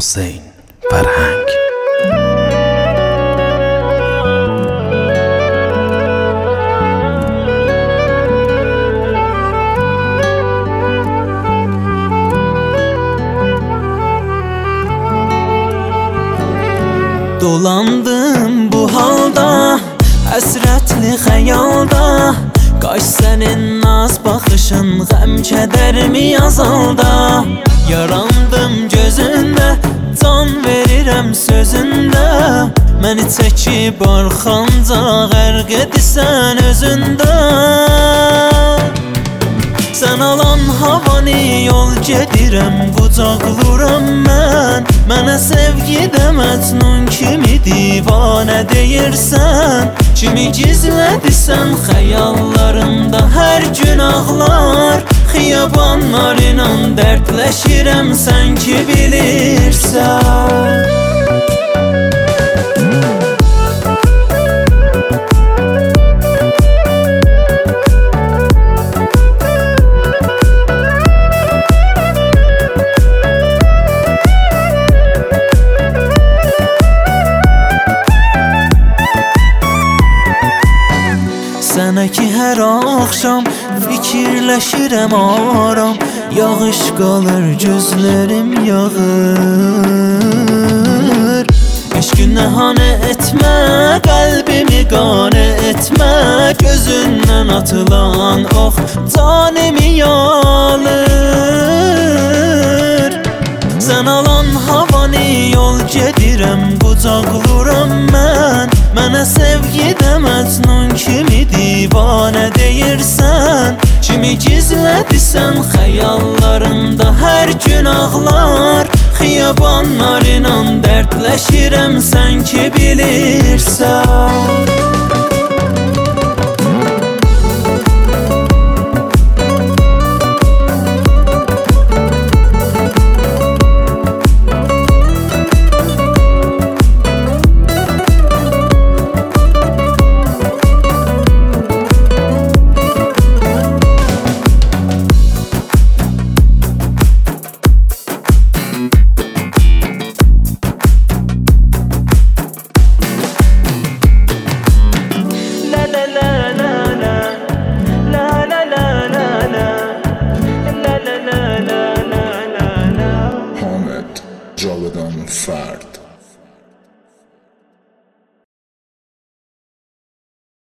Hüseyn Ferhang. Dolandım bu halda, həsrətli xəyalda. Qaş sənin naz baxışın, qəm kədərimi azalda. Yarandım gözündə, can verirəm sözündə. Məni çəkib arxanca, qərq edirsən özündə. Sən alan havanı yol gedirəm, qucaqlıram mən. Mənə sevgidə məcnun kimi divanə deyirsən. Kimi gizlədirsən xəyallarında hər gün ağlar. Xiyabanlarla dərdləşirəm, sən ki bilirsən. Sənə ki hər axşam fikirləşirəm aram. Yağış qalır, gözlərim yağır. Eşqin nəhanə etmə, qəlbimi qane etmə. Gözündən atılan ox canimi yalır. Sən alan havanı yol gedirəm, qucaqlıram mən. Mənə sevgidə məcnun kimi divanə deyirsən. Kimi gizlədirsən xəyallarında hər gün ağlar. Xiyabanlarla dərdləşirəm, sən ki bilirsən.